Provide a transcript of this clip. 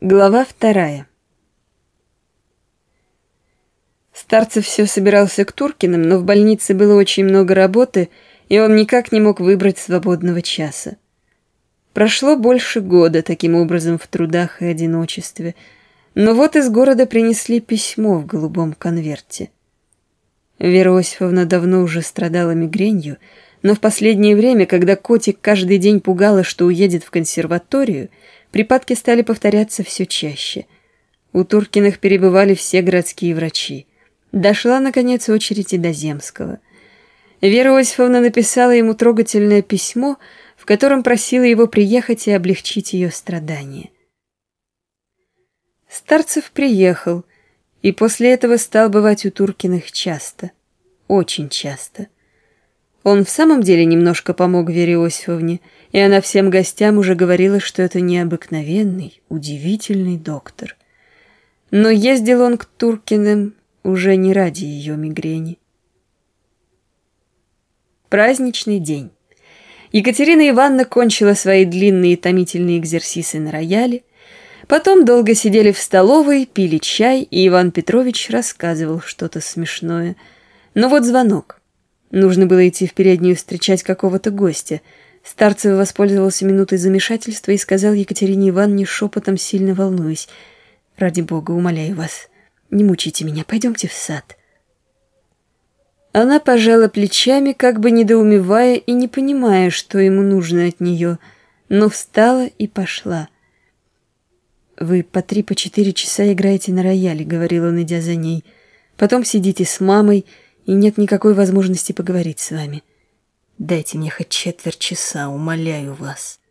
Глава 2. Старцев все собирался к Туркиным, но в больнице было очень много работы, и он никак не мог выбрать свободного часа. Прошло больше года таким образом в трудах и одиночестве, но вот из города принесли письмо в голубом конверте. Вера Осиповна давно уже страдала мигренью, но в последнее время, когда котик каждый день пугала, что уедет в консерваторию, припадки стали повторяться все чаще. У Туркиных перебывали все городские врачи. Дошла, наконец, очередь и до Земского. Вера Осиповна написала ему трогательное письмо, в котором просила его приехать и облегчить ее страдания. Старцев приехал, и после этого стал бывать у Туркиных часто, очень часто. Он в самом деле немножко помог Вере Осиповне, и она всем гостям уже говорила, что это необыкновенный, удивительный доктор. Но ездил он к Туркиным уже не ради ее мигрени. Праздничный день. Екатерина Ивановна кончила свои длинные томительные экзерсисы на рояле, потом долго сидели в столовой, пили чай, и Иван Петрович рассказывал что-то смешное. Но вот звонок. Нужно было идти в переднюю встречать какого-то гостя. Старцев воспользовался минутой замешательства и сказал Екатерине Ивановне шепотом, сильно волнуясь: «Ради бога, умоляю вас, не мучайте меня, пойдемте в сад». Она пожала плечами, как бы недоумевая и не понимая, что ему нужно от нее, но встала и пошла. «Вы по 3-4 часа играете на рояле», — говорил он, идя за ней. «Потом сидите с мамой, и нет никакой возможности поговорить с вами. Дайте мне хоть 1/4 часа, умоляю вас».